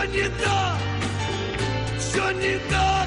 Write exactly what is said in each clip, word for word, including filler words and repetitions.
Все не так, все не так,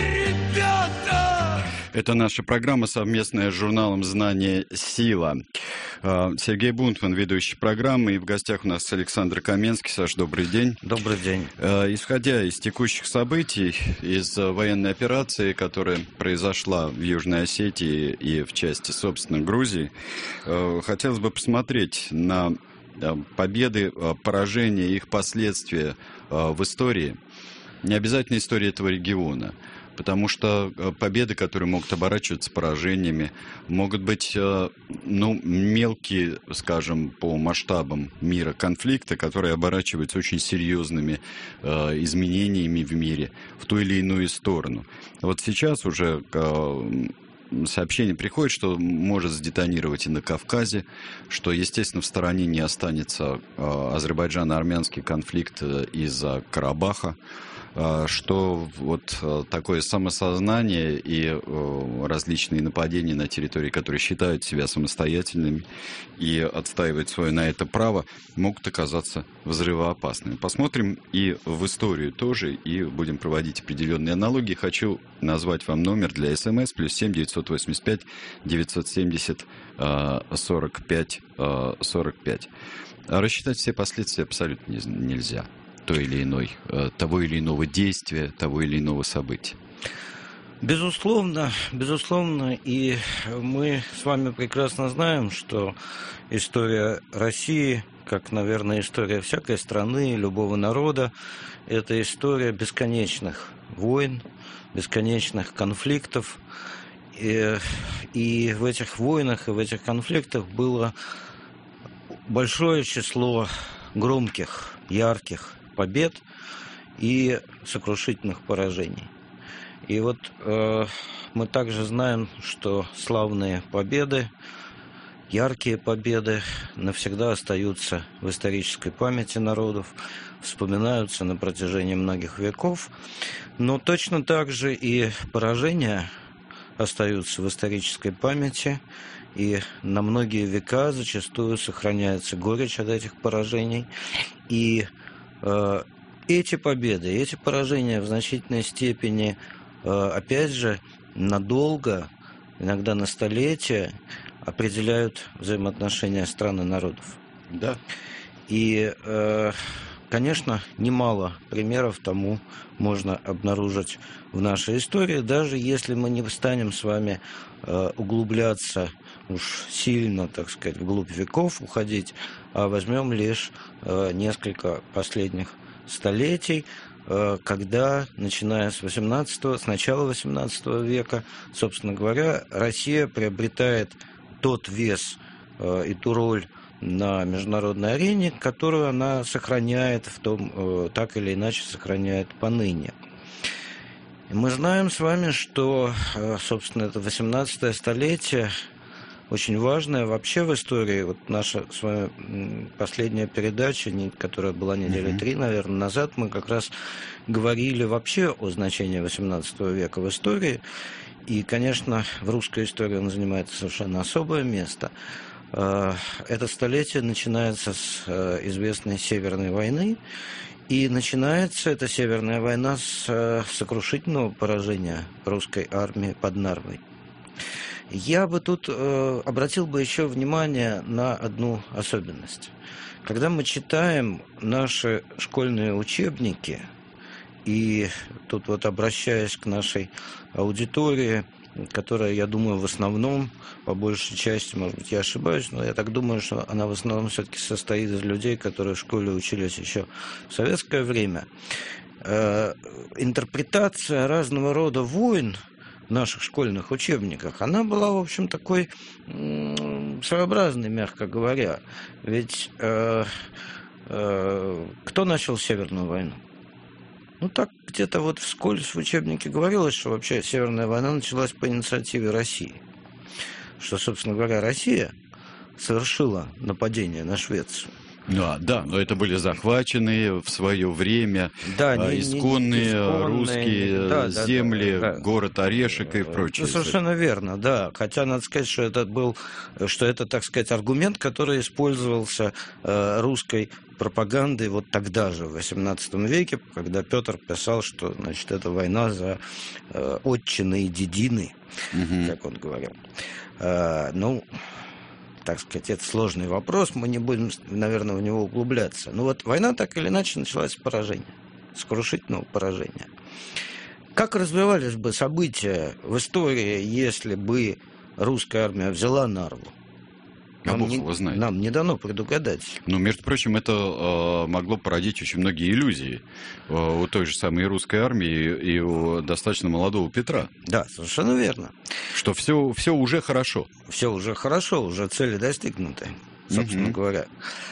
ребята. Это наша программа совместная с журналом «Знание. Сила». Сергей Бунтман, ведущий программы, и в гостях у нас Александр Каменский. Саш, добрый день. Добрый день. Исходя из текущих событий, из военной операции, которая произошла в Южной Осетии и в части, собственно, Грузии, хотелось бы посмотреть на победы, поражения, их последствия в истории. Не обязательно истории этого региона. Потому что победы, которые могут оборачиваться поражениями, могут быть ну, мелкие, скажем, по масштабам мира конфликты, которые оборачиваются очень серьезными э, изменениями в мире в ту или иную сторону. Вот сейчас уже э, сообщение приходит, что может сдетонировать и на Кавказе, что, естественно, в стороне не останется э, азербайджано-армянский конфликт из-за Карабаха, что вот такое самосознание и различные нападения на территории, которые считают себя самостоятельными и отстаивают свое на это право, могут оказаться взрывоопасными. Посмотрим и в историю тоже, и будем проводить определенные аналогии. Хочу назвать вам номер для СМС: плюс семь девятьсот восемьдесят пять девятьсот семьдесят сорок пять сорок пять. Рассчитать все последствия абсолютно нельзя. Той или иной, того или иного действия, того или иного события. Безусловно, безусловно, и мы с вами прекрасно знаем, что история России, как, наверное, история всякой страны, любого народа, это история бесконечных войн, бесконечных конфликтов. И, и в этих войнах и в этих конфликтах было большое число громких, ярких побед и сокрушительных поражений. И вот э, мы также знаем, что славные победы, яркие победы навсегда остаются в исторической памяти народов, вспоминаются на протяжении многих веков, но точно так же и поражения остаются в исторической памяти, и на многие века зачастую сохраняется горечь от этих поражений. И э, эти победы, эти поражения в значительной степени, э, опять же, надолго, иногда на столетия, определяют взаимоотношения стран и народов. Да. И, э, конечно, немало примеров тому можно обнаружить в нашей истории, даже если мы не станем с вами э, углубляться уж сильно, так сказать, вглубь веков уходить, а возьмем лишь э, несколько последних столетий, э, когда, начиная с восемнадцатого, с начала восемнадцатого века, собственно говоря, Россия приобретает тот вес э, и ту роль на международной арене, которую она сохраняет в том, э, так или иначе сохраняет поныне. Мы знаем с вами, что, э, собственно, это восемнадцатое столетие очень важное вообще в истории. Вот наша с вами последняя передача, которая была недели три, наверное, назад, мы как раз говорили вообще о значении восемнадцатого века в истории. И, конечно, в русской истории он занимает совершенно особое место. Это столетие начинается с известной Северной войны. И начинается эта Северная война с сокрушительного поражения русской армии под Нарвой. Я бы тут э, обратил бы еще внимание на одну особенность. Когда мы читаем наши школьные учебники, и тут вот обращаясь к нашей аудитории, которая, я думаю, в основном, по большей части, может быть, я ошибаюсь, но я так думаю, что она в основном все-таки состоит из людей, которые в школе учились еще в советское время, э, интерпретация разного рода войн в наших школьных учебниках, она была, в общем, такой м- своеобразной, мягко говоря. Ведь э, э, кто начал Северную войну? Ну, так где-то вот вскользь в учебнике говорилось, что вообще Северная война началась по инициативе России. Что, собственно говоря, Россия совершила нападение на Швецию. Да, да, но это были захваченные в свое время да, а, не, исконные, не, исконные русские да, да, земли, да, да. город Орешек и прочее. Ну, совершенно верно, да. Хотя надо сказать, что это был, что это, так сказать, аргумент, который использовался э, русской пропагандой вот тогда же, в восемнадцатом веке, когда Петр писал, что, значит, это война за э, отчины и дедины, угу. как он говорил. Э, ну... Так сказать, это сложный вопрос, мы не будем, наверное, в него углубляться. Но вот война так или иначе началась с поражения, с крушительного поражения. Как развивались бы события в истории, если бы русская армия взяла Нарву? А Нам, Бог не, его знает. нам не дано предугадать. Ну, между прочим, это э, могло породить очень многие иллюзии э, у той же самой русской армии и у достаточно молодого Петра. Да, совершенно верно. Что все, все уже хорошо. Все уже хорошо, уже цели достигнуты, собственно угу. говоря.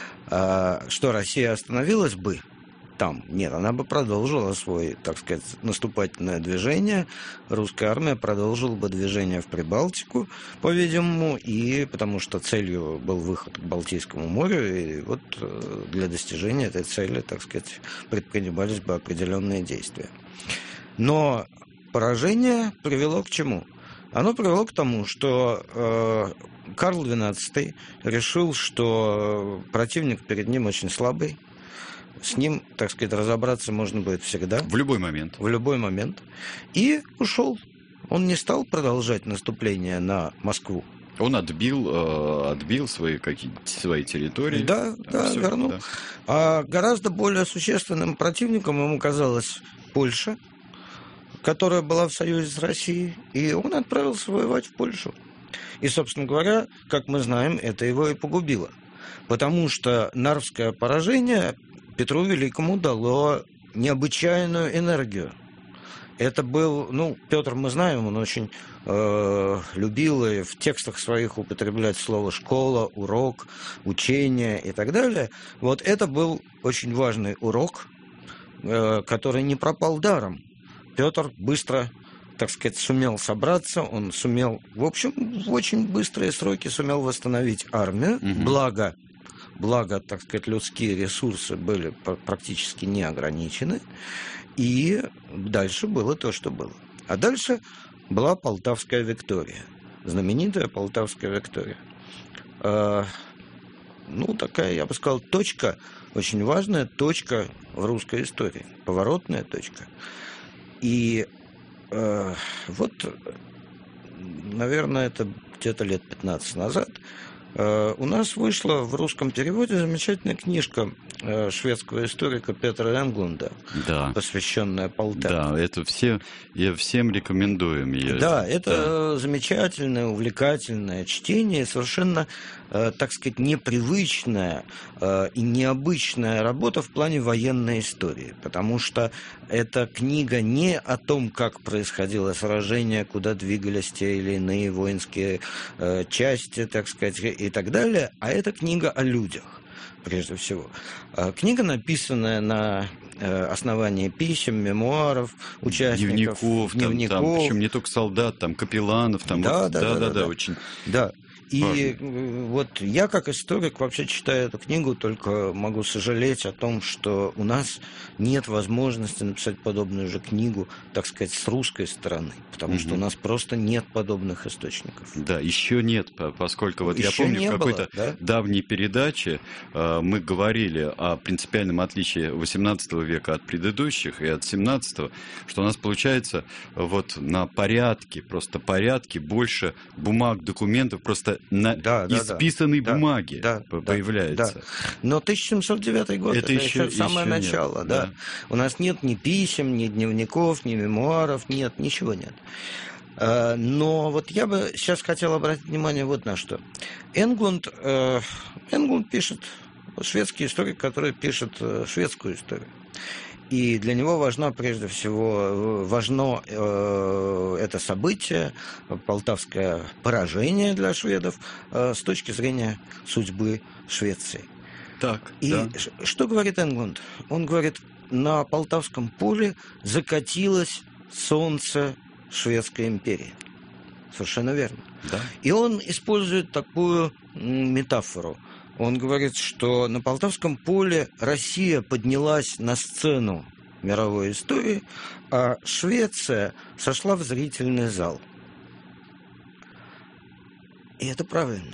А, что Россия остановилась бы там? Нет, она бы продолжила свой, так сказать, наступательное движение. Русская армия продолжила бы движение в Прибалтику, по-видимому, и потому что целью был выход к Балтийскому морю, и вот для достижения этой цели, так сказать, предпринимались бы определенные действия. Но поражение привело к чему? Оно привело к тому, что э, Карл двенадцатый решил, что противник перед ним очень слабый, с ним, так сказать, разобраться можно будет всегда. В любой момент. В любой момент. И ушел. Он не стал продолжать наступление на Москву. Он отбил, э, отбил свои, какие-то, свои территории. Да, да, Все, вернул. Да. А гораздо более существенным противником ему казалась Польша, которая была в союзе с Россией, и он отправился воевать в Польшу. И, собственно говоря, как мы знаем, это его и погубило. Потому что Нарвское поражение Петру Великому дало необычайную энергию. Это был, ну, Петр, мы знаем, он очень э, любил и в текстах своих употреблять слово «школа», «урок», «учение» и так далее. Вот это был очень важный урок, э, который не пропал даром. Петр быстро, так сказать, сумел собраться, он сумел, в общем, в очень быстрые сроки сумел восстановить армию, угу. благо... Благо, так сказать, людские ресурсы были практически не ограничены. И дальше было то, что было. А дальше была Полтавская Виктория. Знаменитая Полтавская Виктория. Ну, такая, я бы сказал, точка, очень важная точка в русской истории. Поворотная точка. И э, вот, наверное, это где-то лет пятнадцать назад у нас вышла в русском переводе замечательная книжка шведского историка Петра Энглунда, да. посвященная Полтаве. Да, это все, я всем рекомендуем ее. Да, это да. замечательное, увлекательное чтение, совершенно, так сказать, непривычная и необычная работа в плане военной истории, потому что эта книга не о том, как происходило сражение, куда двигались те или иные воинские части, так сказать, и так далее, а это книга о людях. Прежде всего. Книга, написанная на основании писем, мемуаров, участников, дневников, дневников. Там, там, причем не только солдат, там капелланов, там да, вот, да, да, да, да, да, да, очень. Да. И важно. Вот я, как историк, вообще читаю эту книгу, только могу сожалеть о том, что у нас нет возможности написать подобную же книгу, так сказать, с русской стороны, потому угу. что у нас просто нет подобных источников. Да, еще нет, поскольку вот еще я помню, в какой-то было, да? давней передаче э, мы говорили о принципиальном отличии восемнадцатого века от предыдущих и от семнадцатого, что у нас получается вот на порядке, просто порядке больше бумаг, документов, просто на да, да, исписанной да, бумаге да, появляется. Да. Но тысяча семьсот девятый год, это, это еще, еще самое еще начало. Нет, да. Да. У нас нет ни писем, ни дневников, ни мемуаров, нет, ничего нет. Но вот я бы сейчас хотел обратить внимание вот на что. Энглунд, Энглунд пишет, шведский историк, который пишет шведскую историю. И для него важно, прежде всего, важно э, это событие, полтавское поражение для шведов э, с точки зрения судьбы Швеции. Так, и да. что говорит Энглунд? Он говорит, на Полтавском поле закатилось солнце Шведской империи. Совершенно верно. Да. И он использует такую метафору. Он говорит, что на Полтавском поле Россия поднялась на сцену мировой истории, а Швеция сошла в зрительный зал. И это правильно.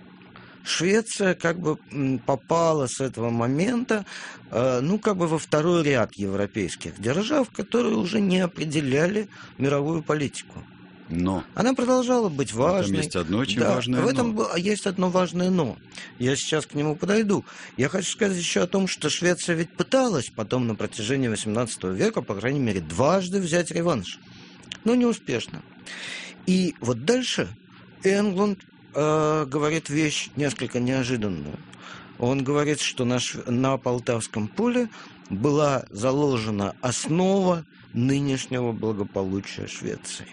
Швеция как бы попала с этого момента, ну, как бы во второй ряд европейских держав, которые уже не определяли мировую политику. Но. Она продолжала быть важной. В этом есть одно очень да, важное в этом но. есть одно важное но. Я сейчас к нему подойду. Я хочу сказать еще о том, что Швеция ведь пыталась потом на протяжении восемнадцатого века, по крайней мере, дважды взять реванш. Но не успешно. И вот дальше Энглунд э, говорит вещь несколько неожиданную. Он говорит, что на, Шв... на Полтавском поле была заложена основа нынешнего благополучия Швеции.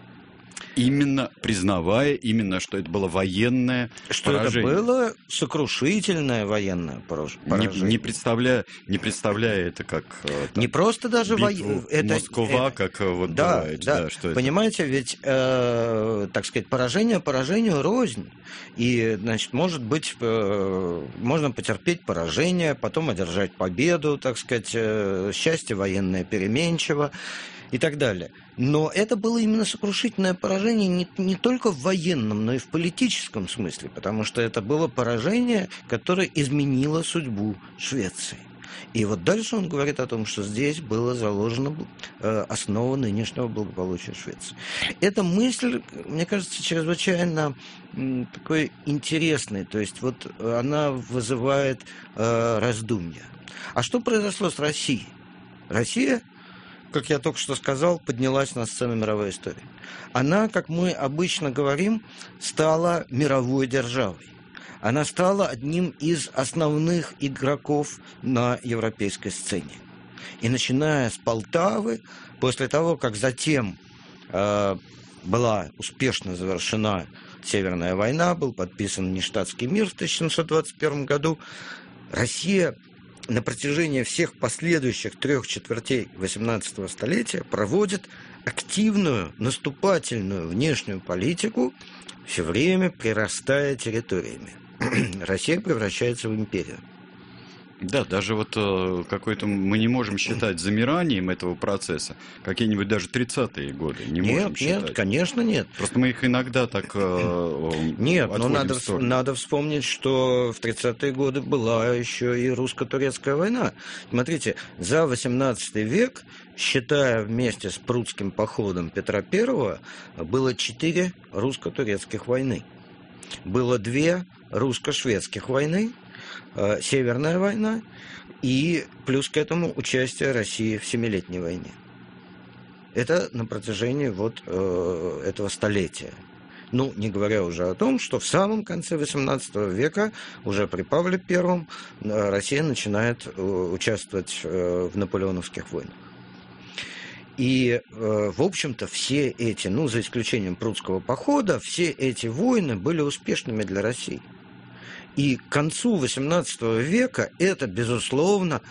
Именно признавая, именно, что это было военное что поражение. Это было сокрушительное военное поражение. Не, не, представляя, не представляя это как... Там, не просто даже военное... это Москва, это, как вот да, бывает. Да. Да, что понимаете, это? ведь, э, так сказать, поражение поражению рознь. И, значит, может быть, э, можно потерпеть поражение, потом одержать победу, так сказать, э, счастье военное переменчиво и так далее. Но это было именно сокрушительное поражение не, не только в военном, но и в политическом смысле, потому что это было поражение, которое изменило судьбу Швеции. И вот дальше он говорит о том, что здесь была заложена э, основа нынешнего благополучия Швеции. Эта мысль, мне кажется, чрезвычайно м, такой интересной, то есть вот она вызывает э, раздумья. А что произошло с Россией? Россия, как я только что сказал, поднялась на сцену мировой истории. Она, как мы обычно говорим, стала мировой державой. Она стала одним из основных игроков на европейской сцене. И начиная с Полтавы, после того, как затем э, была успешно завершена Северная война, был подписан Ништадтский мир в тысяча семьсот двадцать первом году, Россия на протяжении всех последующих трех четвертей восемнадцатого столетия проводит активную наступательную внешнюю политику, все время прирастая территориями. Россия превращается в империю. Да, даже вот э, какой-то мы не можем считать замиранием этого процесса какие-нибудь даже тридцатые годы. Не нет, можем считать. Нет, конечно, нет. Просто мы их иногда так э, Нет, но надо, в надо вспомнить, что в тридцатые годы была еще и русско-турецкая война. Смотрите, за восемнадцатый век, считая вместе с Прудским походом Петра Первого, было четыре русско-турецких войны. Было две русско-шведских войны, Северная война и плюс к этому участие России в Семилетней войне. Это на протяжении вот э, этого столетия. Ну, не говоря уже о том, что в самом конце восемнадцатого века, уже при Павле Первом, Россия начинает э, участвовать э, в наполеоновских войнах. И, э, в общем-то, все эти, ну, за исключением Прудского похода, все эти войны были успешными для России. И к концу восемнадцатого века это, безусловно,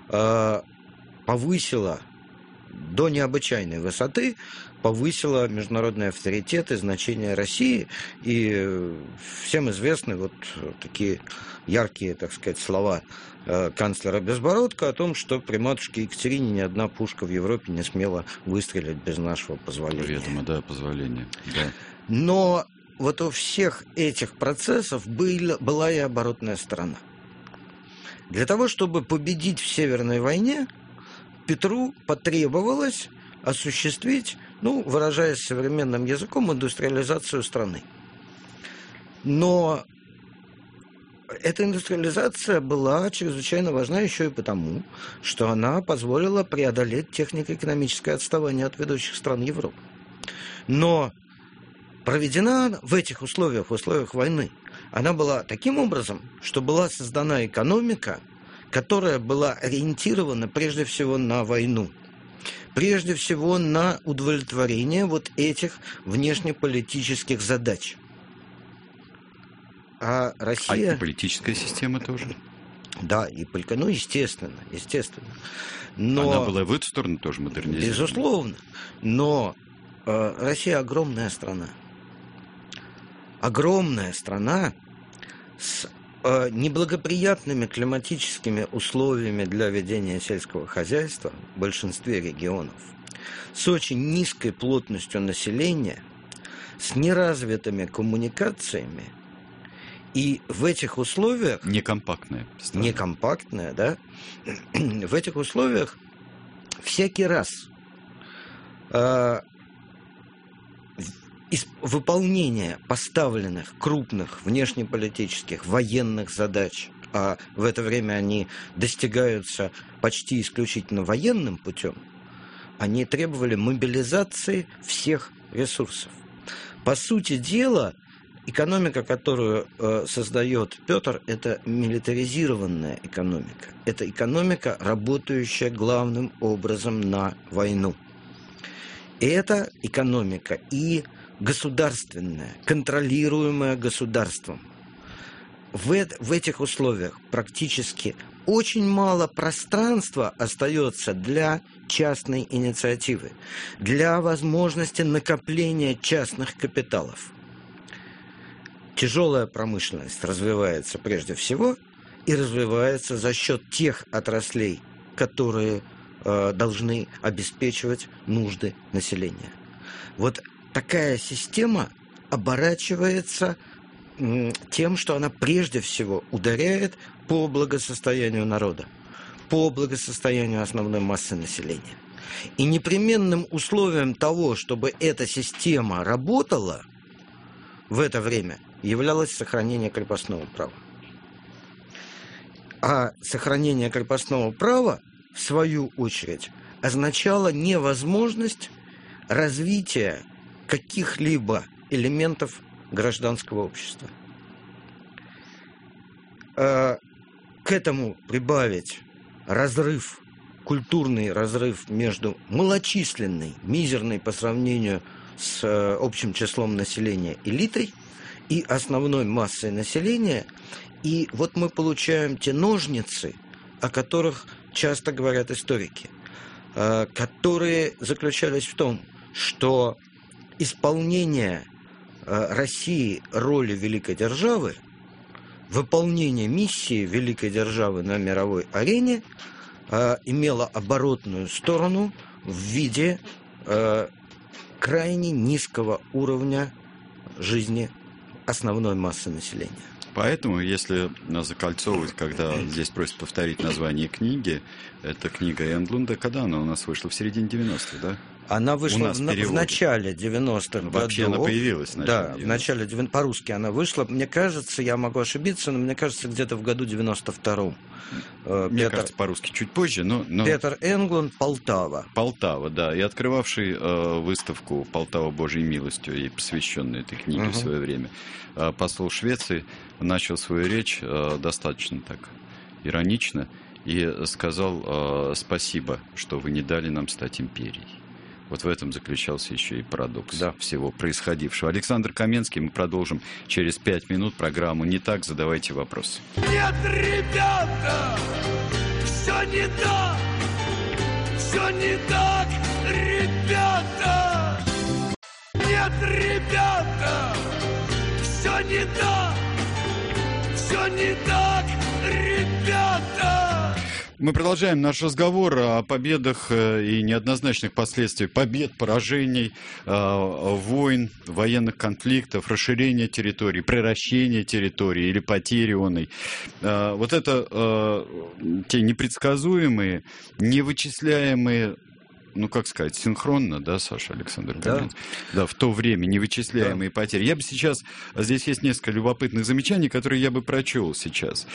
повысило до необычайной высоты, повысило международный авторитет и значение России. И всем известны вот такие яркие, так сказать, слова канцлера Безбородко о том, что при матушке Екатерине ни одна пушка в Европе не смела выстрелить без нашего позволения. Ведомо, да, позволения. Да. Но вот у всех этих процессов был, была и оборотная сторона. Для того, чтобы победить в Северной войне, Петру потребовалось осуществить, ну, выражаясь современным языком, индустриализацию страны. Но эта индустриализация была чрезвычайно важна еще и потому, что она позволила преодолеть технико-экономическое отставание от ведущих стран Европы. Но проведена в этих условиях, в условиях войны, она была таким образом, что была создана экономика, которая была ориентирована прежде всего на войну, прежде всего на удовлетворение вот этих внешнеполитических задач. А Россия... А и политическая система тоже? Да, и ну, естественно, естественно. Но... Она была в эту сторону тоже модернизирована? Безусловно. Но э, Россия огромная страна. Огромная страна с неблагоприятными климатическими условиями для ведения сельского хозяйства в большинстве регионов, с очень низкой плотностью населения, с неразвитыми коммуникациями, и в этих условиях... Некомпактная страна. Некомпактная, да. В этих условиях всякий раз э, из выполнения поставленных крупных внешнеполитических, военных задач, а в это время они достигаются почти исключительно военным путем, они требовали мобилизации всех ресурсов. По сути дела, экономика, которую э, создает Петр, это милитаризированная экономика. Это экономика, работающая главным образом на войну. И это экономика и государственная, контролируемая государством. В, в этих условиях практически очень мало пространства остается для частной инициативы, для возможности накопления частных капиталов. Тяжелая промышленность развивается прежде всего и развивается за счет тех отраслей, которые э, должны обеспечивать нужды населения. Вот такая система оборачивается м, тем, что она прежде всего ударяет по благосостоянию народа, по благосостоянию основной массы населения. И непременным условием того, чтобы эта система работала в это время, являлось сохранение крепостного права. А сохранение крепостного права, в свою очередь, означало невозможность развития каких-либо элементов гражданского общества. А к этому прибавить разрыв, культурный разрыв между малочисленной, мизерной по сравнению с общим числом населения элитой и основной массой населения. И вот мы получаем те ножницы, о которых часто говорят историки, которые заключались в том, что исполнение России роли великой державы, выполнение миссии великой державы на мировой арене имело оборотную сторону в виде крайне низкого уровня жизни основной массы населения. Поэтому, если закольцовывать, когда здесь просят повторить название книги, это книга Энглунда, когда она у нас вышла? В середине девяностых, да? Она вышла в, в начале девяностых годов. Вообще она появилась в начале Да, девяностых. В начале девяностых. По-русски она вышла. Мне кажется, я могу ошибиться, но мне кажется, где-то в году девяносто втором. Мне Петр, кажется, по-русски чуть позже, но... но... Петр Энглунд, Полтава. Полтава, да. И открывавший э, выставку «Полтава Божьей милостью» и посвященную этой книге uh-huh. в свое время. Э, посол Швеции начал свою речь э, достаточно так иронично и сказал э, «спасибо, что вы не дали нам стать империей». Вот в этом заключался еще и парадокс да. всего происходившего. Александр Каменский, мы продолжим через пять минут программу «Не так, задавайте вопросы». Нет, ребята, все не так, все не так, ребята. Нет, ребята, все не так, все не так, ребята. Мы продолжаем наш разговор о победах и неоднозначных последствиях побед, поражений, войн, военных конфликтов, расширения территорий, приращения территорий или потери оной. Вот это те непредсказуемые, невычисляемые, ну, как сказать, синхронно, да, Саша, Александр Каменский? Да. да, в то время невычисляемые да. потери. Я бы сейчас, здесь есть несколько любопытных замечаний, которые я бы прочел сейчас.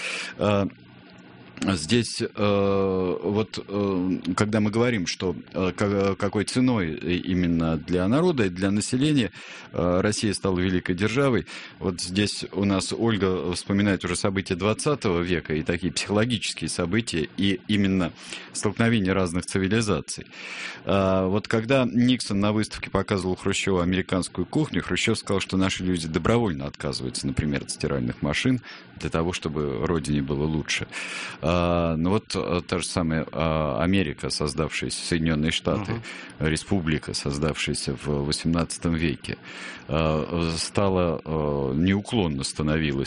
Здесь, э, вот, э, когда мы говорим, что э, какой ценой именно для народа и для населения э, Россия стала великой державой, вот здесь у нас Ольга вспоминает уже события двадцатого века и такие психологические события, и именно столкновение разных цивилизаций. Э, вот когда Никсон на выставке показывал Хрущеву американскую кухню, Хрущев сказал, что наши люди добровольно отказываются, например, от стиральных машин для того, чтобы родине было лучше. Ну вот та же самая Америка, создавшаяся, Соединенные Штаты, uh-huh. республика, создавшаяся в восемнадцатом веке, стала, неуклонно становилась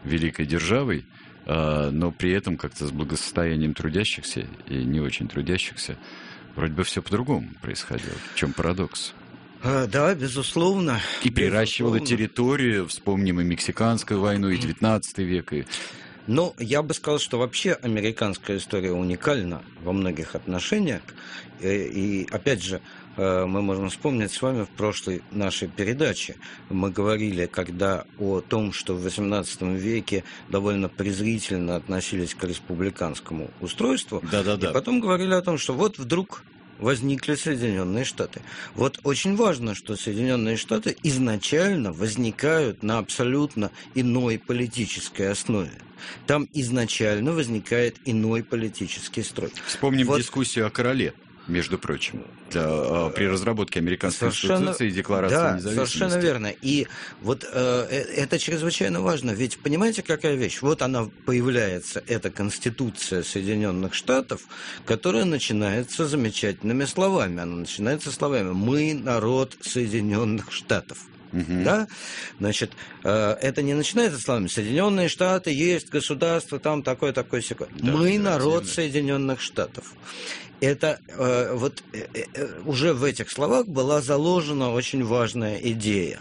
великой державой, но при этом как-то с благосостоянием трудящихся и не очень трудящихся вроде бы все по-другому происходило. В чем парадокс? А, да, безусловно. И приращивала безусловно. территорию, вспомним и Мексиканскую войну, и девятнадцатый век, и... Ну, я бы сказал, что вообще американская история уникальна во многих отношениях. И, и опять же, мы можем вспомнить с вами в прошлой нашей передаче. Мы говорили, когда о том, что в восемнадцатом веке довольно презрительно относились к республиканскому устройству. Да-да-да. И потом говорили о том, что вот вдруг возникли Соединенные Штаты. Вот очень важно, что Соединенные Штаты изначально возникают на абсолютно иной политической основе. Там изначально возникает иной политический строй. Вспомним вот. дискуссию о короле, между прочим, для, при разработке американской совершенно, конституции и декларации да, независимости. Совершенно верно. И вот э, это чрезвычайно важно. Ведь понимаете, какая вещь? Вот она появляется, эта Конституция Соединенных Штатов, которая начинается замечательными словами. Она начинается словами «Мы народ Соединенных Штатов». Uh-huh. Да? Значит, э, это не начинается словами «Соединенные Штаты есть государство, там такое-такое-сякое». Да, Мы народ Соединенных Штатов. Это э, вот э, э, уже в этих словах была заложена очень важная идея.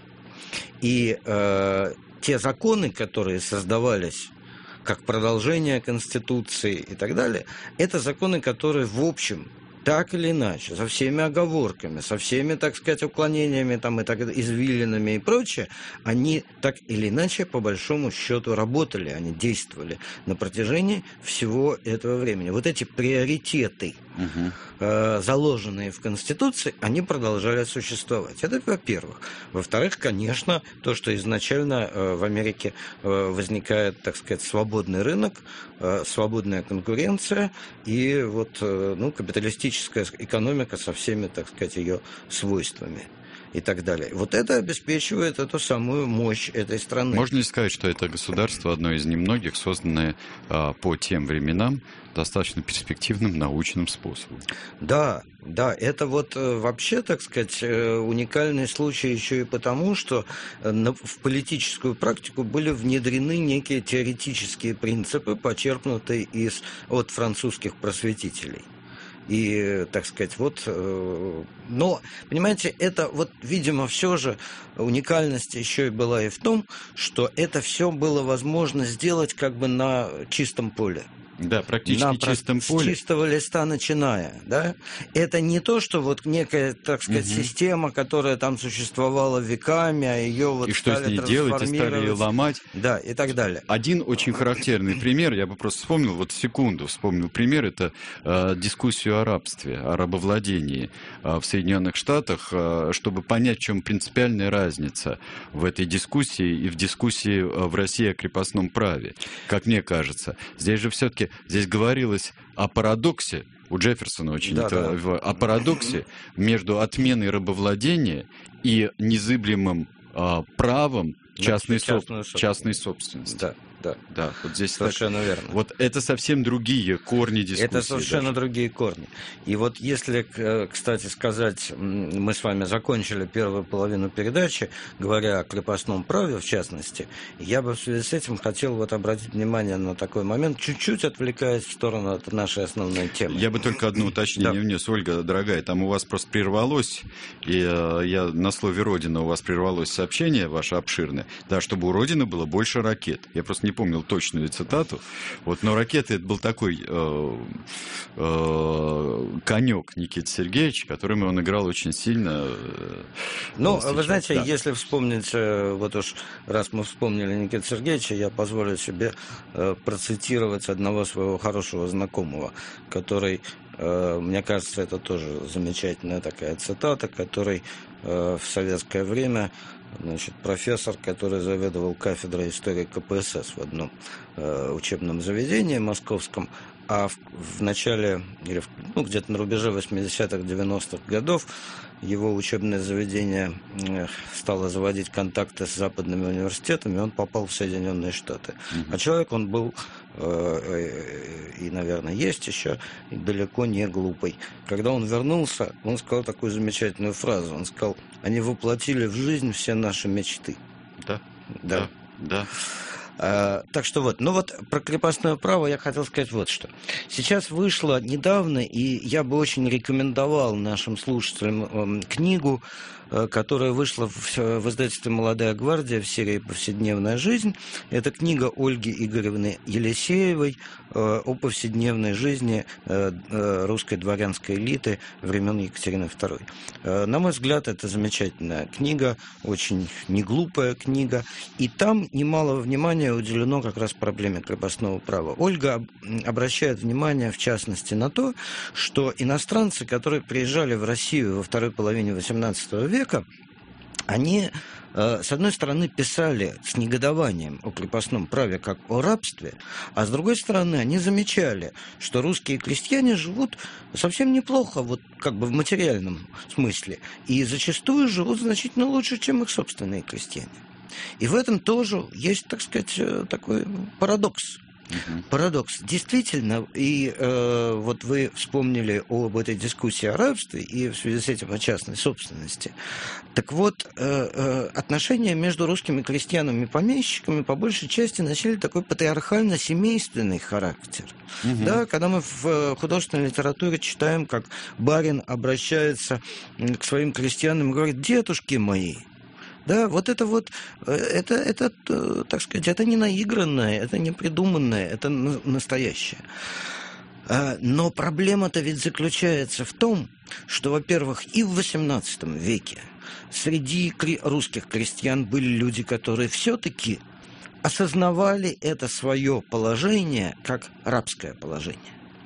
И э, те законы, которые создавались как продолжение Конституции и так далее, это законы, которые в общем так или иначе, со всеми оговорками, со всеми, так сказать, уклонениями там, и так, извилинами и прочее, они так или иначе, по большому счету, работали, они действовали на протяжении всего этого времени. Вот эти приоритеты, угу. э, заложенные в Конституции, они продолжали существовать. Это во-первых. Во-вторых, конечно, то, что изначально э, в Америке э, возникает, так сказать, свободный рынок, э, свободная конкуренция и вот, э, ну, капиталистическая экономика со всеми, так сказать, ее свойствами и так далее. Вот это обеспечивает эту самую мощь этой страны. Можно ли сказать, что это государство одно из немногих, созданное а, по тем временам достаточно перспективным научным способом? Да, да, это вот вообще, так сказать, уникальный случай еще и потому, что в политическую практику были внедрены некие теоретические принципы, почерпнутые из, от французских просветителей. И, так сказать, вот... Но, понимаете, это вот, видимо, все же уникальность еще и была и в том, что это все было возможно сделать как бы на чистом поле. Да, практически на чистом поле. С чистого листа начиная, да. Это не то, что вот некая, так сказать, угу. система, которая там существовала веками, а ее вот и что с ней делать, и стали ее ломать. Да, и так далее. Один очень характерный пример, я бы просто вспомнил, вот секунду вспомнил пример, это э, дискуссию о рабстве, о рабовладении э, в Соединенных Штатах, э, чтобы понять, в чем принципиальная разница в этой дискуссии и в дискуссии э, в России о крепостном праве. Как мне кажется, здесь же все-таки здесь говорилось о парадоксе, у Джефферсона очень да, это, да. о парадоксе между отменой рабовладения и незыблемым а, правом частной, соб... частной собственности. Да. Да, да, вот здесь совершенно так, верно. Вот это совсем другие корни дискуссии. Это совершенно даже. другие корни. И вот если, кстати сказать, мы с вами закончили первую половину передачи, говоря о крепостном праве, в частности, я бы в связи с этим хотел вот обратить внимание на такой момент, чуть-чуть отвлекаясь в сторону от нашей основной темы. Я бы только одно уточнение да. внес. Ольга, дорогая, там у вас просто прервалось, и э, я на слове «Родина» у вас прервалось сообщение ваше обширное, да, чтобы у Родины было больше ракет. Я просто не помнил точную цитату, вот, но ракеты это был такой э, э, конек Никиты Сергеевича, которым он играл очень сильно. Э, ну, сейчас. Вы знаете, да. если вспомнить, вот уж раз мы вспомнили Никиту Сергеевича, я позволю себе э, процитировать одного своего хорошего знакомого, который, э, мне кажется, это тоже замечательная такая цитата, который э, в советское время, значит, профессор, который заведовал кафедрой истории ка пэ эс эс в одном э, учебном заведении московском, а в, в начале, или в, ну, где-то на рубеже восьмидесятых, девяностых годов его учебное заведение э, стало заводить контакты с западными университетами, он попал в Соединенные Штаты. Mm-hmm. А человек, он был, э, э, и, наверное, есть еще, далеко не глупый. Когда он вернулся, он сказал такую замечательную фразу. Он сказал: они воплотили в жизнь все наши мечты. Да, да. да, да. Так что вот, ну вот про крепостное право я хотел сказать вот что. Сейчас вышло недавно, и я бы очень рекомендовал нашим слушателям книгу, которая вышла в издательстве «Молодая гвардия» в серии «Повседневная жизнь». Это книга Ольги Игоревны Елисеевой о повседневной жизни русской дворянской элиты времен Екатерины второй. На мой взгляд, это замечательная книга, очень неглупая книга, и там немало внимания уделено как раз проблеме крепостного права. Ольга обращает внимание, в частности, на то, что иностранцы, которые приезжали в Россию во второй половине восемнадцатого века, они, с одной стороны, писали с негодованием о крепостном праве как о рабстве, а с другой стороны, они замечали, что русские крестьяне живут совсем неплохо, вот как бы в материальном смысле, и зачастую живут значительно лучше, чем их собственные крестьяне. И в этом тоже есть, так сказать, такой парадокс. Парадокс. Действительно, и э, вот вы вспомнили об этой дискуссии о рабстве и в связи с этим о частной собственности. Так вот, э, э, отношения между русскими крестьянами и помещиками по большей части носили такой патриархально-семейственный характер. Угу. Да, когда мы в художественной литературе читаем, как барин обращается к своим крестьянам и говорит: «Дедушки мои». Да, вот это вот, это, это, так сказать, это не наигранное, это не придуманное, это настоящее. Но проблема-то ведь заключается в том, что, во-первых, и в восемнадцатом веке среди русских крестьян были люди, которые все-таки осознавали это свое положение как рабское положение.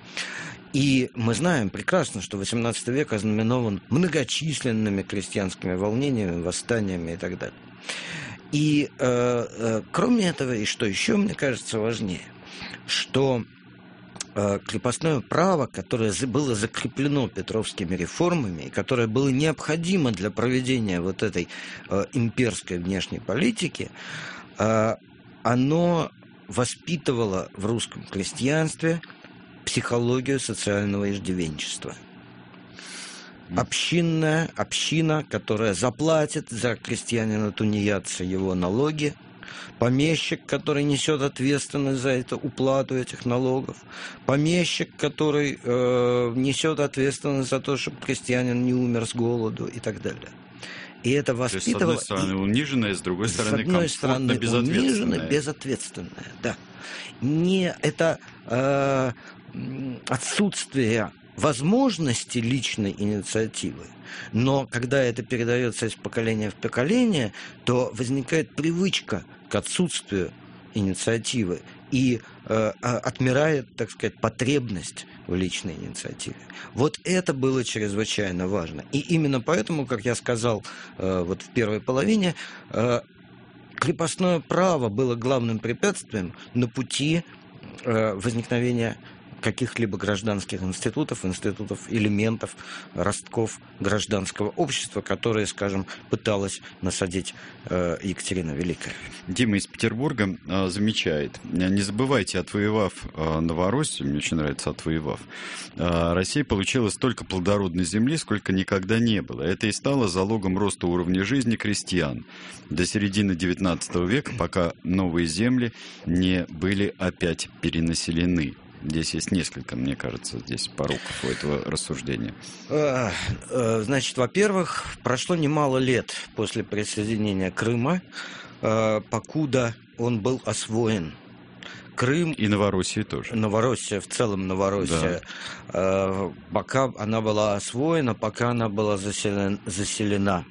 И мы знаем прекрасно, что восемнадцатый век ознаменован многочисленными крестьянскими волнениями, восстаниями и так далее. И э, э, кроме этого, и что еще, мне кажется, важнее, что э, крепостное право, которое было закреплено петровскими реформами, и которое было необходимо для проведения вот этой э, имперской внешней политики, э, оно воспитывало в русском крестьянстве психологию социального иждивенчества. Общинная община, которая заплатит за крестьянина-тунеядца его налоги, помещик, который несет ответственность за эту уплату этих налогов, помещик, который э, несет ответственность за то, чтобы крестьянин не умер с голоду и так далее. И это воспитывало... То есть, с одной стороны, униженное, с другой стороны, с одной стороны, безответственное. Униженное, безответственное, да. Не это э, отсутствие возможности личной инициативы, но когда это передается из поколения в поколение, то возникает привычка к отсутствию инициативы и э, отмирает, так сказать, потребность в личной инициативе. Вот это было чрезвычайно важно. И именно поэтому, как я сказал э, вот в первой половине, э, крепостное право было главным препятствием на пути э, возникновения каких-либо гражданских институтов, институтов, элементов, ростков гражданского общества, которые, скажем, пыталась насадить э, Екатерина Великая. Дима из Петербурга э, замечает: не забывайте, отвоевав э, Новороссию, мне очень нравится «отвоевав», э, Россия получила столько плодородной земли, сколько никогда не было. Это и стало залогом роста уровня жизни крестьян до середины девятнадцатого века, пока новые земли не были опять перенаселены. Здесь есть несколько, мне кажется, здесь пороков у этого рассуждения. Значит, во-первых, прошло немало лет после присоединения Крыма, покуда он был освоен. Крым... И Новороссия тоже. Новороссия, в целом Новороссия. Да. Пока она была освоена, пока она была заселена. заселена.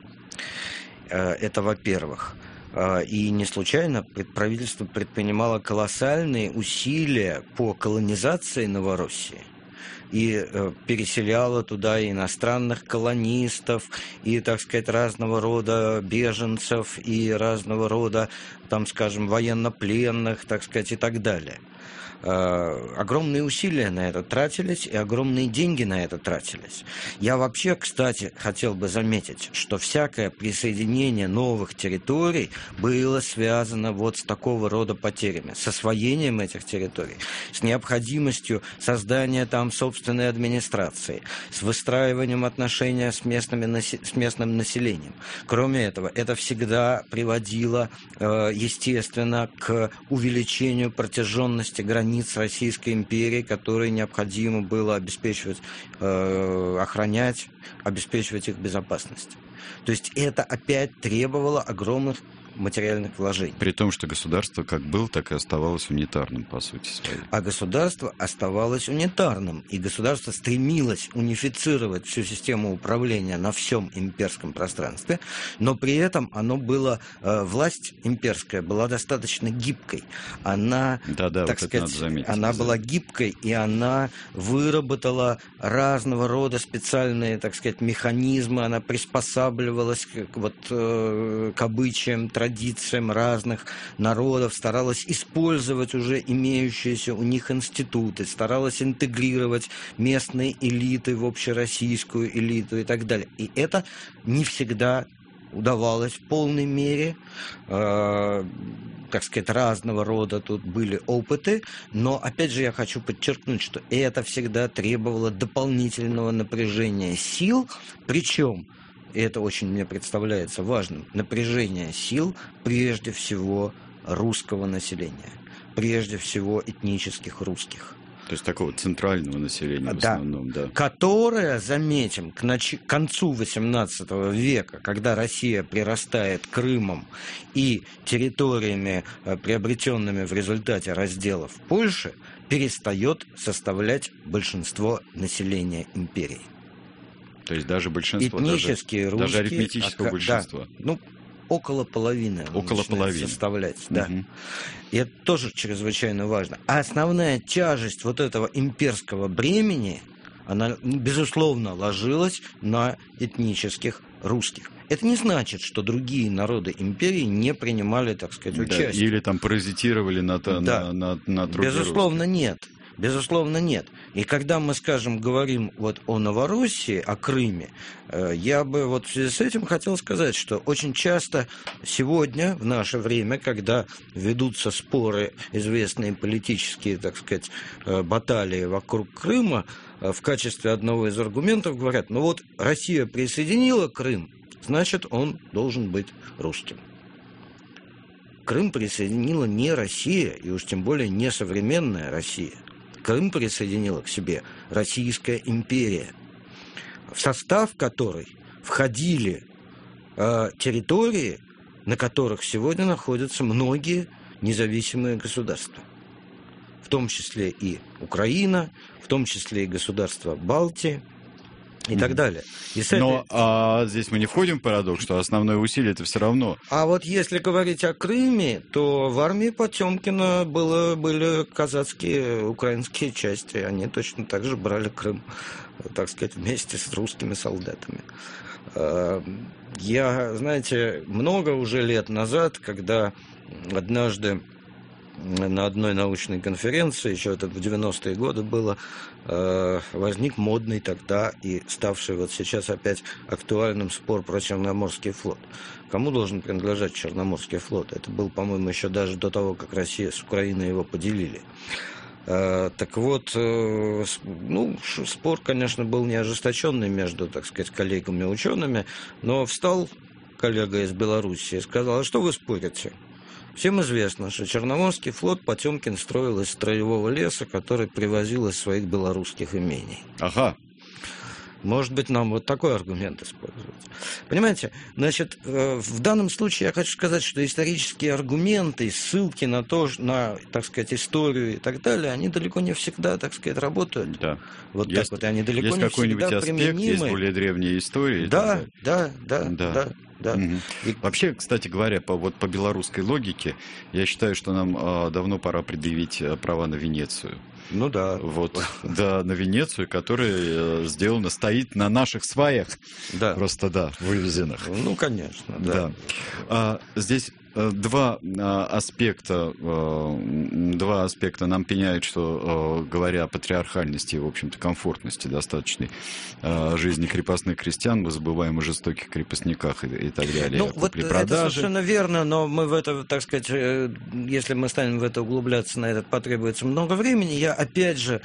Это во-первых. И не случайно правительство предпринимало колоссальные усилия по колонизации Новороссии и переселяло туда и иностранных колонистов, и, так сказать, разного рода беженцев, и разного рода, там, скажем, военнопленных, так сказать, и так далее. огромные усилия на это тратились и огромные деньги на это тратились. Я вообще, кстати, хотел бы заметить, что всякое присоединение новых территорий было связано вот с такого рода потерями, с освоением этих территорий, с необходимостью создания там собственной администрации, с выстраиванием отношений с, местными, с местным населением. Кроме этого, это всегда приводило, естественно, к увеличению протяженности границ Российской империи, которые необходимо было обеспечивать, охранять, обеспечивать их безопасность. То есть это опять требовало огромных материальных вложений. При том, что государство как было, так и оставалось унитарным, по сути своей. А государство оставалось унитарным, и государство стремилось унифицировать всю систему управления на всем имперском пространстве, но при этом оно было, э, власть имперская была достаточно гибкой. Она, Да-да, так вот сказать, заметить, она да. была гибкой, и она выработала разного рода специальные, так сказать, механизмы, она приспосабливалась к, вот, э, к обычаям, традициям разных народов, старалась использовать уже имеющиеся у них институты, старалась интегрировать местные элиты в общероссийскую элиту и так далее. И это не всегда удавалось в полной мере. Э, так сказать, разного рода тут были опыты, но, опять же, я хочу подчеркнуть, что это всегда требовало дополнительного напряжения сил, причем и это очень мне представляется важным, напряжение сил прежде всего русского населения, прежде всего этнических русских. То есть такого центрального населения в да, основном, да. Которое, заметим, к, нач... к концу восемнадцатого века, когда Россия прирастает Крымом и территориями, приобретенными в результате разделов Польши, перестает составлять большинство населения империи. То есть даже большинство, этнические даже, русские, даже арифметического а, большинства. Да, ну, около половины. Около половины. Составлять, да. Угу. И это тоже чрезвычайно важно. А основная тяжесть вот этого имперского бремени, она, безусловно, ложилась на этнических русских. Это не значит, что другие народы империи не принимали, так сказать, участие. Да, или там паразитировали на, да. на, на, на труде Безусловно, русских. нет. Безусловно, нет. И когда мы, скажем, говорим вот о Новороссии, о Крыме, я бы вот в связи с этим хотел сказать, что очень часто сегодня, в наше время, когда ведутся споры, известные политические, так сказать, баталии вокруг Крыма, в качестве одного из аргументов говорят, ну вот Россия присоединила Крым, значит, он должен быть русским. Крым присоединила не Россия, и уж тем более не современная Россия. Крым присоединила к себе Российская империя, в состав которой входили э, территории, на которых сегодня находятся многие независимые государства, в том числе и Украина, в том числе и государства Балтии и mm-hmm. так далее. И с Но этой... а, здесь мы не входим в парадокс, что основное усилие это все равно. А вот если говорить о Крыме, то в армии Потемкина было, были казацкие, украинские части. Они точно так же брали Крым, так сказать, вместе с русскими солдатами. Я, знаете, много уже лет назад, когда однажды на одной научной конференции, еще это в девяностые годы было, возник модный тогда и ставший вот сейчас опять актуальным спор про Черноморский флот. Кому должен принадлежать Черноморский флот? Это был, по-моему, еще даже до того, как Россия с Украиной его поделили. Так вот, ну, спор, конечно, был не ожесточенный между, так сказать, коллегами-учеными, но встал коллега из Белоруссии и сказал, а что вы спорите? Всем известно, что Черноморский флот Потемкин строил из строевого леса, который привозил из своих белорусских имений. Ага. Может быть, нам вот такой аргумент использовать. Понимаете, значит, в данном случае я хочу сказать, что исторические аргументы, ссылки на то, на, так сказать, историю и так далее, они далеко не всегда, так сказать, работают. Да. Вот есть, так вот, и они далеко есть не какой-нибудь всегда аспект, применимы. Есть более древние истории. Да, да, да, да, да. Да. Угу. И... Вообще, кстати говоря, по, вот, по белорусской логике, я считаю, что нам э, давно пора предъявить э, права на Венецию. Ну да. Вот, да, на Венецию, которая э, сделана, стоит на наших сваях. Да. Просто, да, вывезенных. Ну, конечно, да. да. А, здесь два аспекта, два аспекта нам пеняют, что, говоря о патриархальности и, в общем-то, комфортности достаточной жизни крепостных крестьян, мы забываем о жестоких крепостниках и, и так далее. Ну, вот это совершенно верно, но мы в это, так сказать, если мы станем в это углубляться, на это потребуется много времени. Я, опять же,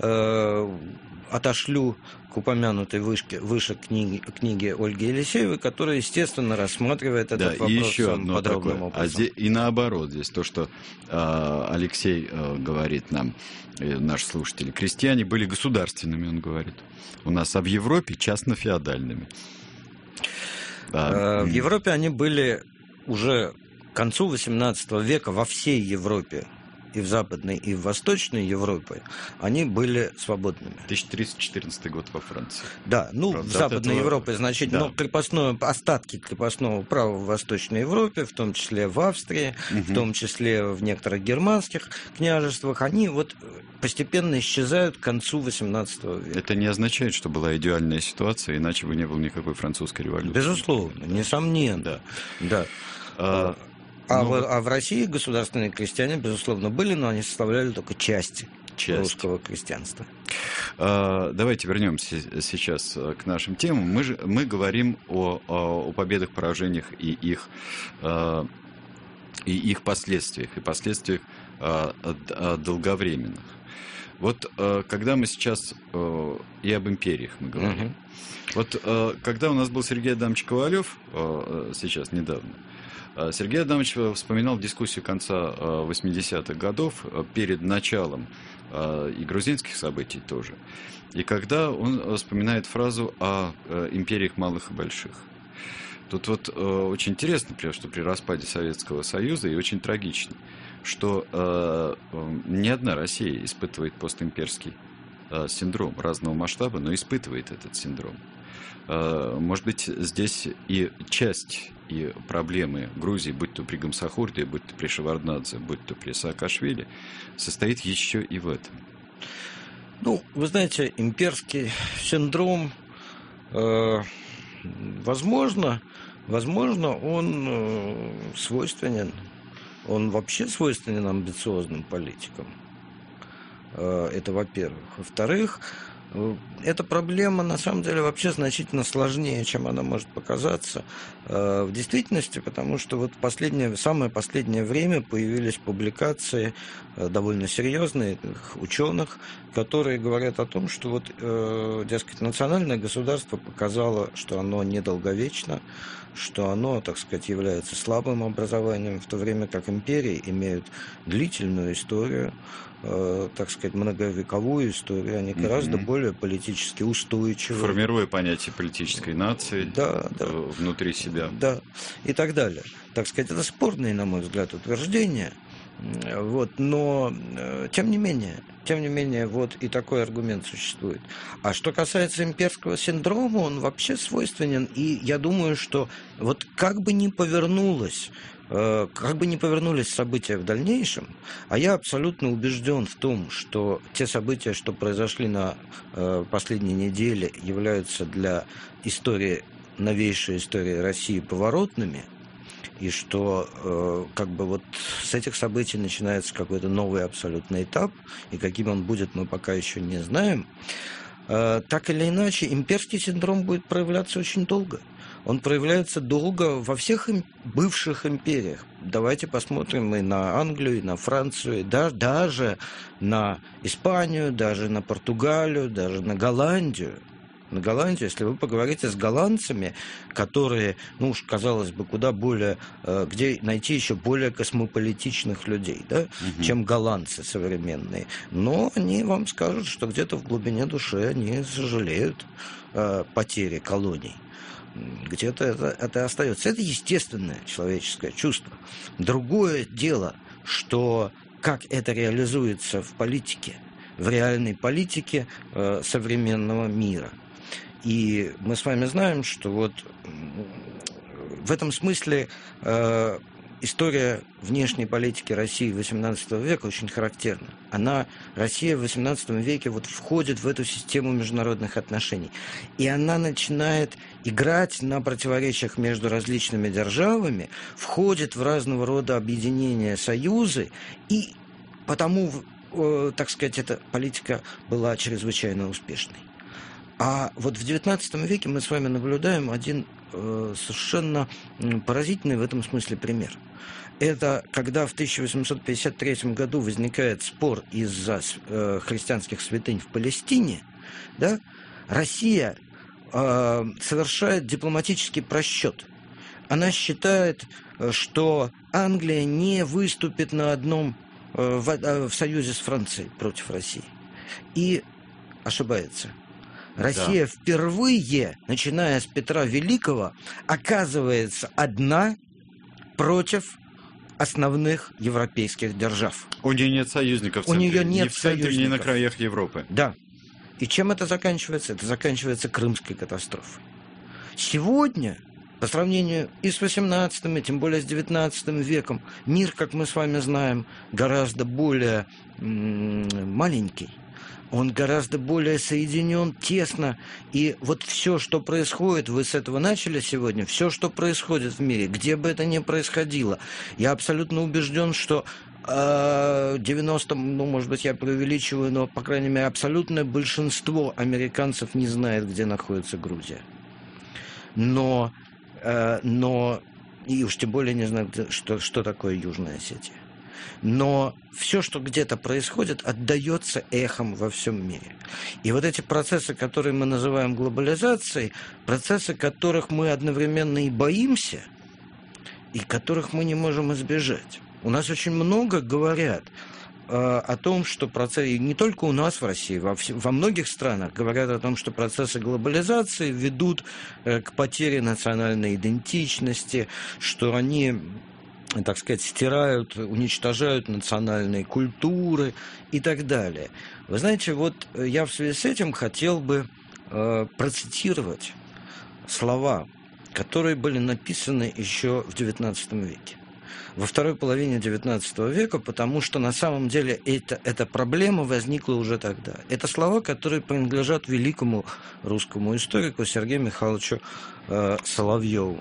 отошлю к упомянутой вышке, выше книги, книги Ольги Елисеевой, которая, естественно, рассматривает этот да, вопрос и еще самым одно подробным такое. образом. А здесь, и наоборот, здесь то, что э, Алексей э, говорит нам, э, наши слушатели, крестьяне были государственными, он говорит. У нас, а в Европе частно-феодальными. Да. В Европе они были уже к концу восемнадцатого века во всей Европе, и в Западной, и в Восточной Европе, они были свободными. тысяча триста четырнадцатый год во Франции. Да, ну, правда, в Западной этого... Европе значительно, да. Но крепостное, остатки крепостного права в Восточной Европе, в том числе в Австрии, угу. в том числе в некоторых германских княжествах, они вот постепенно исчезают к концу восемнадцатого века. Это не означает, что была идеальная ситуация, иначе бы не было никакой французской революции. Безусловно, несомненно. Да. Да. А... А, ну, в, а в России государственные крестьяне, безусловно, были, но они составляли только части часть. русского крестьянства. А, давайте вернемся сейчас к нашим темам. Мы, же, мы говорим о, о, о победах, поражениях и их, а, и их последствиях, и последствиях а, а, долговременных. Вот а, когда мы сейчас а, и об империях мы говорим. Угу. Вот а, когда у нас был Сергей Адамович Ковалев, а, сейчас недавно, Сергей Адамович вспоминал дискуссию конца восьмидесятых годов перед началом и грузинских событий тоже. И когда он вспоминает фразу о империях малых и больших. Тут вот очень интересно, что при распаде Советского Союза, и очень трагично, что не одна Россия испытывает постимперский синдром разного масштаба, но испытывает этот синдром. Может быть, здесь и часть и проблемы Грузии, будь то при Гамсахурде, будь то при Шеварднадзе, будь то при Саакашвили, состоит еще и в этом. Ну, вы знаете, имперский синдром, э, возможно, возможно, он э, свойственен, он вообще свойственен амбициозным политикам. Э, это во-первых. Во-вторых, эта проблема, на самом деле, вообще значительно сложнее, чем она может показаться в действительности, потому что вот в последнее, самое последнее время появились публикации довольно серьезных ученых, которые говорят о том, что вот, дескать, национальное государство показало, что оно недолговечно, что оно, так сказать, является слабым образованием, в то время как империи имеют длительную историю, так сказать, многовековую историю, они гораздо mm-hmm. более политически устойчивы. Формируя понятие политической нации да, да. внутри себя. Да, и так далее. Так сказать, это спорные, на мой взгляд, утверждения. Вот, но, тем не менее, тем не менее, вот и такой аргумент существует. А что касается имперского синдрома, он вообще свойственен, и я думаю, что вот как бы ни повернулось, как бы ни повернулись события в дальнейшем, а я абсолютно убежден в том, что те события, что произошли на последней неделе, являются для истории, новейшей истории России поворотными, и что э, как бы вот с этих событий начинается какой-то новый абсолютный этап, и каким он будет, мы пока еще не знаем. Э, так или иначе, имперский синдром будет проявляться очень долго. Он проявляется долго во всех им, бывших империях. Давайте посмотрим и на Англию, и на Францию, и да, даже на Испанию, даже на Португалию, даже на Голландию. На Голландию, если вы поговорите с голландцами, которые, ну уж, казалось бы, куда более, где найти еще более космополитичных людей, да, угу. чем голландцы современные, но они вам скажут, что где-то в глубине души они сожалеют о потере колоний. Где-то это, это остается. Это естественное человеческое чувство. Другое дело, что как это реализуется в политике, в реальной политике э, современного мира. И мы с вами знаем, что вот в этом смысле э, история внешней политики России восемнадцатого века очень характерна. Она, Россия в восемнадцатом веке вот входит в эту систему международных отношений. И она начинает играть на противоречиях между различными державами, входит в разного рода объединения, союзы, и потому, так сказать, эта политика была чрезвычайно успешной. А вот в девятнадцатом веке мы с вами наблюдаем один э, совершенно поразительный в этом смысле пример. Это когда в тысяча восемьсот пятьдесят третьем году возникает спор из-за э, христианских святынь в Палестине, да, Россия э, совершает дипломатический просчет. Она считает, что Англия не выступит на одном э, в, э, в союзе с Францией против России. И ошибается. Россия да. впервые, начиная с Петра Великого, оказывается одна против основных европейских держав. У нее нет союзников в центре. У нее нет ни в центре, союзников. Ни на краях Европы. Да. И чем это заканчивается? Это заканчивается Крымской катастрофой. Сегодня, по сравнению и с восемнадцатым, и тем более с девятнадцатым веком, мир, как мы с вами знаем, гораздо более м- маленький. Он гораздо более соединен, тесно. И вот все, что происходит, вы с этого начали сегодня, все, что происходит в мире, где бы это ни происходило, я абсолютно убежден, что э, девяносто, ну, может быть, я преувеличиваю, но, по крайней мере, абсолютное большинство американцев не знает, где находится Грузия. Но, э, но и уж тем более не знают, что, что такое Южная Осетия. Но все, что где-то происходит, отдается эхом во всем мире. И вот эти процессы, которые мы называем глобализацией, процессы, которых мы одновременно и боимся, и которых мы не можем избежать. У нас очень много говорят э, о том, что процессы, и не только у нас в России, во, во многих странах говорят о том, что процессы глобализации ведут э, к потере национальной идентичности, что они, так сказать, стирают, уничтожают национальные культуры и так далее. Вы знаете, вот я в связи с этим хотел бы э, процитировать слова, которые были написаны еще в девятнадцатом веке, во второй половине девятнадцатого века, потому что на самом деле это, эта проблема возникла уже тогда. Это слова, которые принадлежат великому русскому историку Сергею Михайловичу э, Соловьеву.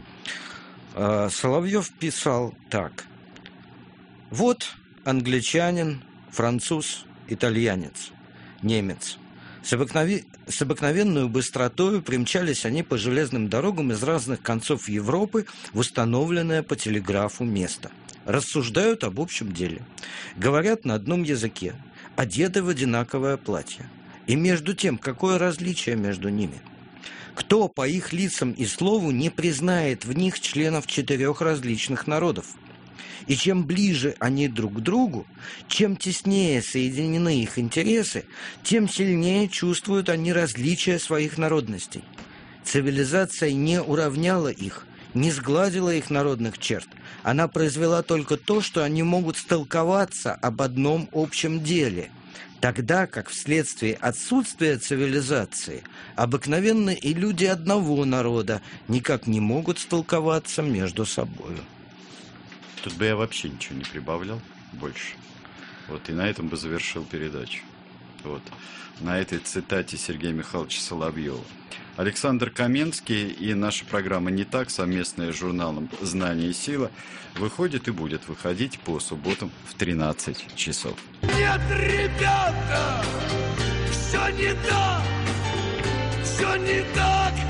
Соловьев писал так: «Вот англичанин, француз, итальянец, немец. С, обыкнове... с обыкновенной быстротою примчались они по железным дорогам из разных концов Европы в установленное по телеграфу место. Рассуждают об общем деле. Говорят на одном языке, одеты в одинаковое платье. И между тем, какое различие между ними? Кто по их лицам и слову не признает в них членов четырех различных народов? И чем ближе они друг к другу, чем теснее соединены их интересы, тем сильнее чувствуют они различия своих народностей. Цивилизация не уравняла их, не сгладила их народных черт. Она произвела только то, что они могут столковаться об одном общем деле, тогда как вследствие отсутствия цивилизации обыкновенно и люди одного народа никак не могут столковаться между собой». Тут бы я вообще ничего не прибавлял больше. Вот, и на этом бы завершил передачу. Вот, на этой цитате Сергея Михайловича Соловьева. Александр Каменский и наша программа «Не так», совместная с журналом «Знание и сила», выходит и будет выходить по субботам в тринадцать часов. Нет, ребята, все не так, все не так.